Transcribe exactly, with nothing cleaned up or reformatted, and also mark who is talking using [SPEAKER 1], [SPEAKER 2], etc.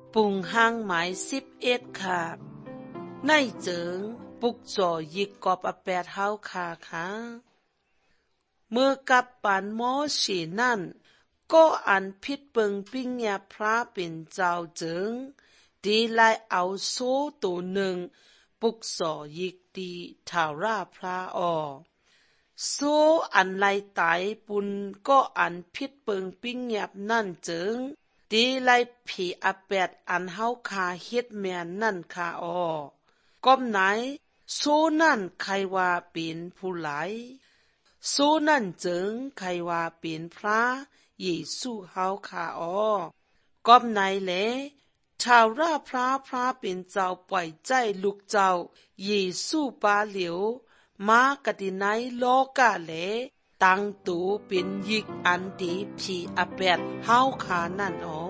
[SPEAKER 1] ปุงห้างหมายสิบเอ็ดค่ะในเจิงปุกจ่อยิกกอบอแปดเฮาค่ะค่ะเมื่อกับปันหมอสีนั่นก็อันพิษเปิงปิ้งยาพระเป็นเจ้าเจิงดีไลเอาโซตัวหนึ่งปุกจ่อยิกดีทาราพระออโซอันไลตายปุนก็อันพิษเปิงปิ้งยานั่นเจิงดีไลผีอแปดอันเฮาคาเฮ็ดแม่นนั่นคาออก้มไหนโซนั่นใครว่าเป็นผู้ไหลโซนั่นเจิงใครว่าเป็นพระเยซูเฮาคาออก้มไหนแลชาวราพระพระเป็นเจ้าปล่อยใจลูกเจ้าเยซูปาเหลียวมากะดิไนโลกะแลตั้งตูเป็นยิกอันดีผีอแปดเฮาคานั่นอ๋อ